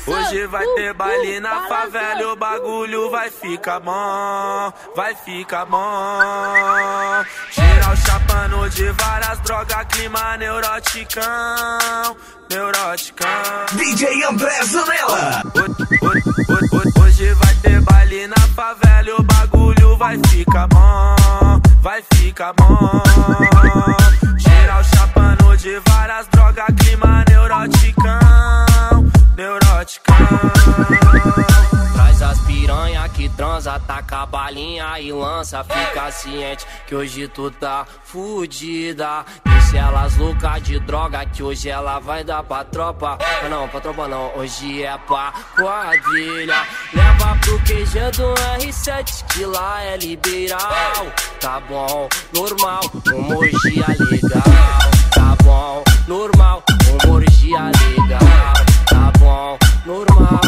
Hoje vai ter baile na favela e o bagulho vai ficar bom, vai ficar bom. Geral chapando de várias drogas, clima neuroticão, neuroticão. DJ André Zanella. Hoje vai ter baile na favela e o bagulho vai ficar bom, vai ficar bom. Geral chapando de várias drogas, clima neuroticão, neuroticão. Traz as piranha que transa, taca a balinha e lança. Fica ciente que hoje tu tá fudida. Deixa elas loucas de droga que hoje ela vai dar pra tropa. Não, pra tropa não, hoje é pra quadrilha. Leva pro QG do R7 que lá é liberal. Tá bom, normal, uma orgia legal. Tá bom, normal, uma orgia legal. Tá bom, normal.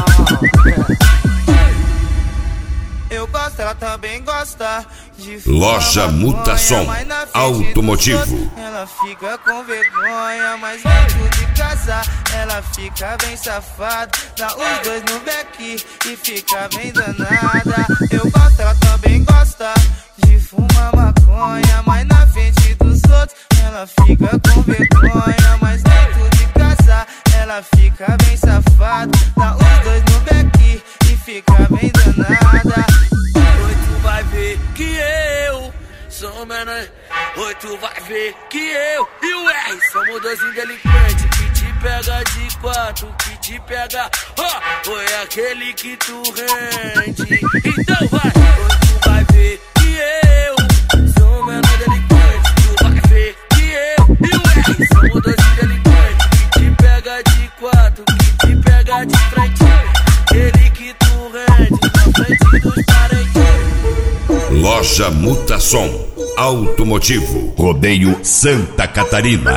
Eu gosto, ela também gosta de Loja Mutasom Automotivo. Ela fica com vergonha, mas dentro de casa ela fica bem safada. Dá os dois no beck e fica bem danada. Eu gosto, ela também gosta de fumar maconha, mas na frente dos outros ela fica com vergonha, mas dentro de casa ela fica bem safada. Dá os dois no beck e fica bem danada. Oi, tu vai ver que eu sou menor. Oi, tu vai ver que eu e o R somos dois delinquentes que te pega de quatro, que te pega, oi, aquele que tu rende. Então vai, oi, tu vai ver que eu sou menor delinquente. Tu vai ver que eu e o R somos dois delinquentes que te pega de quatro, que te pega de frente. Aquele que tu rende na frente dos parentes. Loja Mutasom Automotivo, Rodeio Santa Catarina.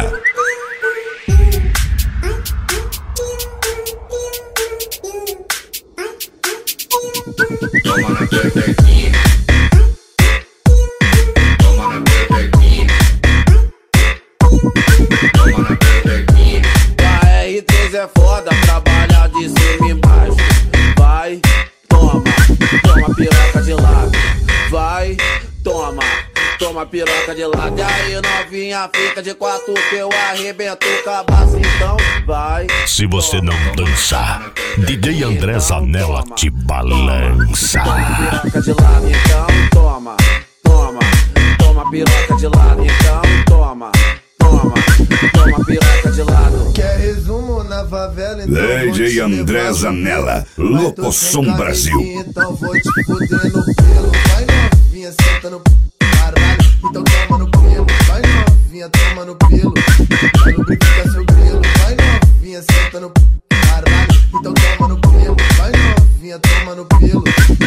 Toma na pepequinha. Toma na pepequinha. Toma na pepequinha. A R3 é foda, trabalha de cima e embaixo. Vai, toma, toma piroca de lado. Vai, toma, toma piroca de lado. E aí novinha fica de quatro que eu arrebento o cabaço. Então vai. Se você não dançar, DJ André Zanella te balança. Toma piroca de lado, então toma, toma, toma piroca de lado, então toma, toma, toma piroca de lado. Quer resumo na favela? Então DJ André Zanella, Locosom Brasil. Então vou te fuder no pelo. Vai novinha, senta no caralho. Então toma no pelo. Vai novinha, toma no pelo. Vai lubrificar seu grelo. Vai novinha, senta no caralho. Então toma no pelo. Vai novinha, toma no pelo.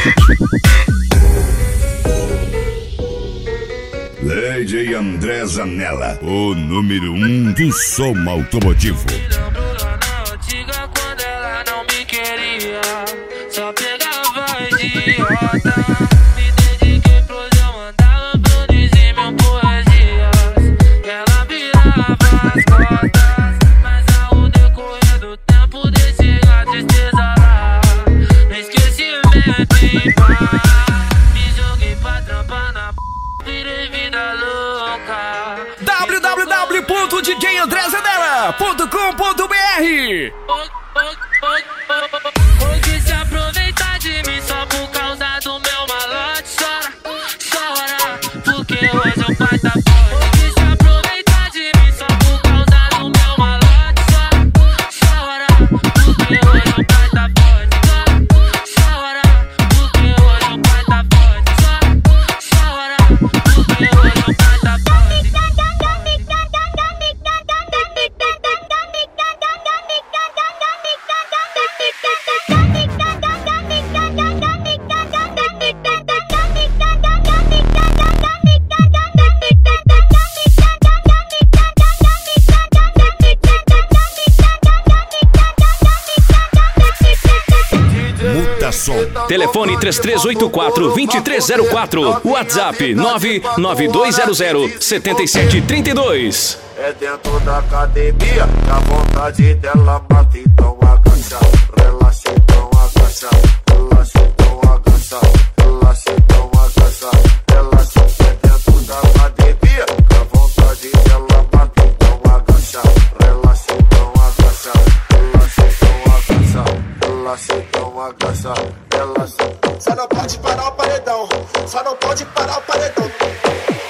DJ André Zanella, o número 1 do som automotivo. Na antiga quando ela não me queria, só pegava idiota. Me dediquei pros eu mandava produzir meu poesias. Ela virava as cotas, mas ao decorrer do tempo deixei a tristeza lá. No esquecimento e paz, me joguei pra trampar na virei vida louca. www.djandrezanella.com.br. Hoje se aproveitar de mim só por causa do meu malote. Chora, chora, porque hoje o pai tá forte. Hoje se aproveitar de mim só por causa do meu malote. Chora, chora, porque hoje o pai tá forte. Chora, porque hoje o pai tá forte. Chora, porque hoje o pai tá forte. Telefone 3384-2304. WhatsApp 99200-7732. É dentro da academia, que a vontade dela bate, então agacha, relaxa. Só não pode parar o paredão. Só não pode parar o paredão.